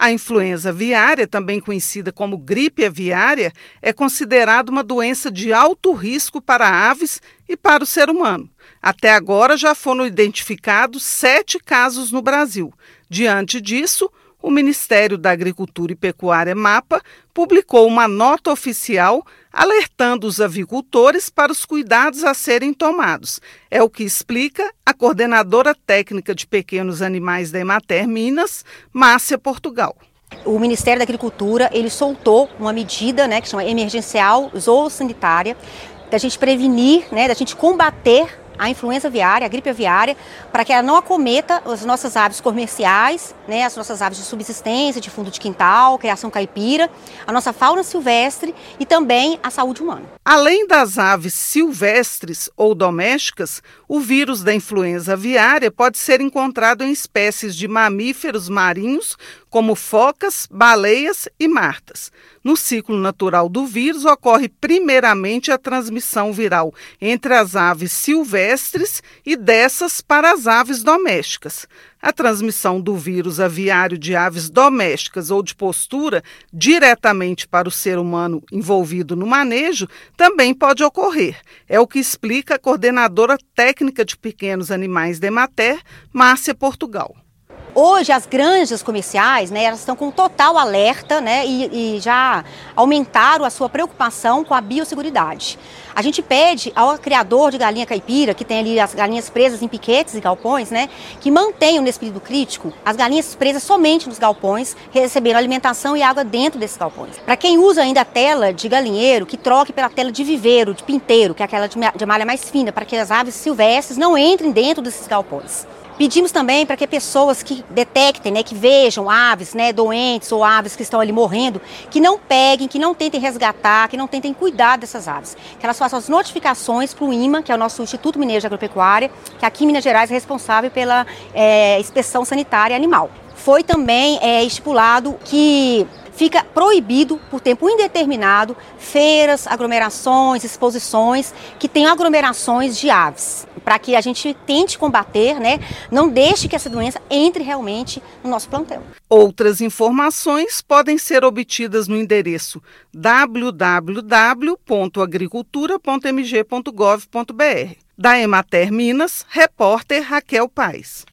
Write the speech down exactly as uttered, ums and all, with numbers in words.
A influenza aviária, também conhecida como gripe aviária, é considerada uma doença de alto risco para aves e para o ser humano. Até agora já foram identificados sete casos no Brasil. Diante disso, o Ministério da Agricultura e Pecuária, MAPA, publicou uma nota oficial alertando os avicultores para os cuidados a serem tomados. É o que explica a coordenadora técnica de pequenos animais da Emater Minas, Márcia Portugal. O Ministério da Agricultura ele soltou uma medida, né, que chama emergencial zoossanitária, da gente prevenir, né, da gente combater a influenza aviária, a gripe aviária, para que ela não acometa as nossas aves comerciais, né, as nossas aves de subsistência, de fundo de quintal, criação caipira, a nossa fauna silvestre e também a saúde humana. Além das aves silvestres ou domésticas, o vírus da influenza aviária pode ser encontrado em espécies de mamíferos marinhos, como focas, baleias e martas. No ciclo natural do vírus, ocorre primeiramente a transmissão viral entre as aves silvestres e dessas para as aves domésticas. A transmissão do vírus aviário de aves domésticas ou de postura diretamente para o ser humano envolvido no manejo também pode ocorrer. É o que explica a coordenadora técnica de pequenos animais da Emater, Márcia Portugal. Hoje as granjas comerciais, né, elas estão com total alerta, né, e, e já aumentaram a sua preocupação com a biosseguridade. A gente pede ao criador de galinha caipira, que tem ali as galinhas presas em piquetes e galpões, né, que mantenham nesse período crítico as galinhas presas somente nos galpões, recebendo alimentação e água dentro desses galpões. Para quem usa ainda a tela de galinheiro, que troque pela tela de viveiro, de pinteiro, que é aquela de malha mais fina, para que as aves silvestres não entrem dentro desses galpões. Pedimos também para que pessoas que detectem, né, que vejam aves, né, doentes ou aves que estão ali morrendo, que não peguem, que não tentem resgatar, que não tentem cuidar dessas aves. Que elas façam as notificações para o I M A, que é o nosso Instituto Mineiro de Agropecuária, que aqui em Minas Gerais é responsável pela é, inspeção sanitária animal. Foi também é, estipulado que fica proibido por tempo indeterminado feiras, aglomerações, exposições que tenham aglomerações de aves, para que a gente tente combater, né, não deixe que essa doença entre realmente no nosso plantel. Outras informações podem ser obtidas no endereço w w w ponto agricultura ponto m g ponto gov ponto b r. Da Emater Minas, repórter Raquel Paes.